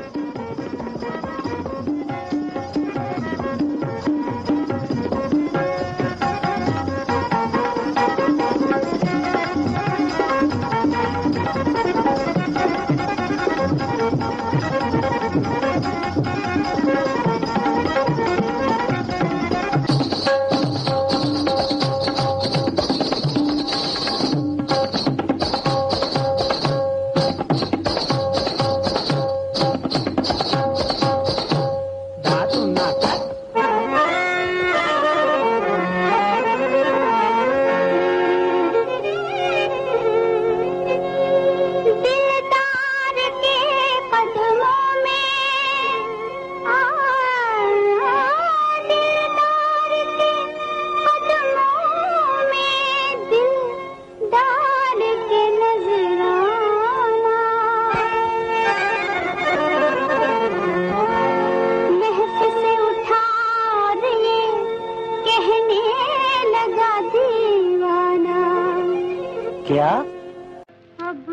क्या? अब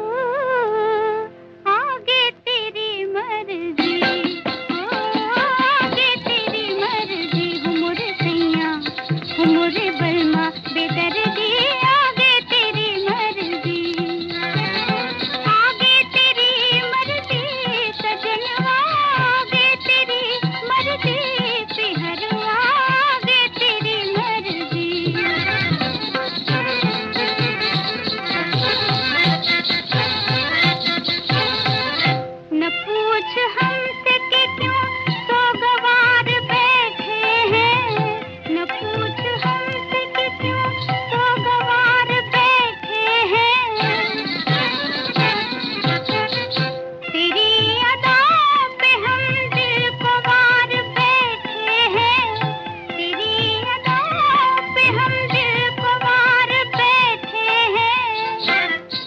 आगे तेरी मर्जी, आगे तेरी मर्जी, हुमुर सैया हुमुर बलमा बेदर्दी, आगे तेरी मर्जी, आगे तेरी मर्जी सजनवा, आगे तेरी मर्जी पिहरवा, आगे तेरी मर्जी। न पूछ हमसे कि क्यों सोगवार बैठे हैं, न पूछ हमसे कि क्यों सोगवार बैठे हैं, तेरी अदाओं पे हम दिल को वार बैठे हैं, तेरी अदाओं पे हम दिल को वार बैठे हैं।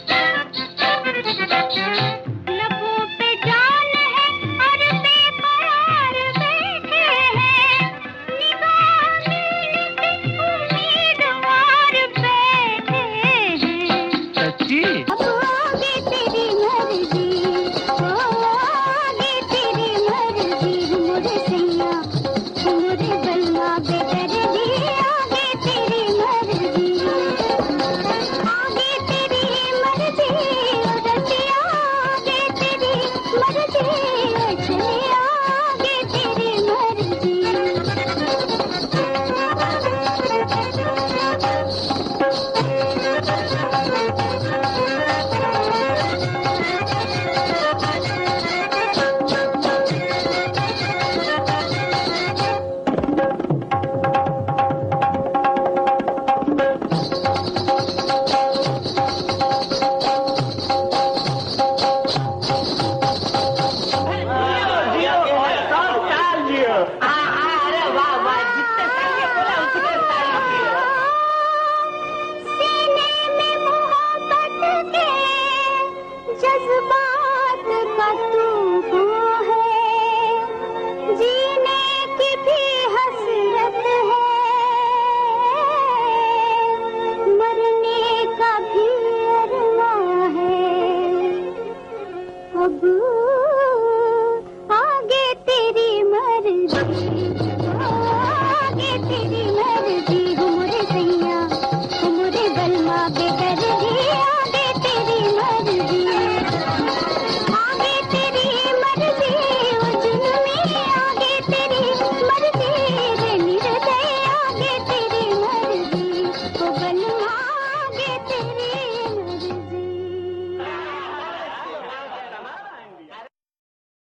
लबों पे जान है और बेकरार बैठे हैं, निगाह मिलने पे उम्मीदवार बैठे हैं। सच्ची? अब आगे तेरी मर्जी, आगे तेरी मर्जी, हुमुर सैया हुमुर बलमा बेदर्दी, आगे तेरी मर्जी, आगे तेरी मर्जी रसिया, आगे तेरी मर्जी चलिया, आगे तेरी मर्जी। सीने में मोहब्बत के जज्बात का तू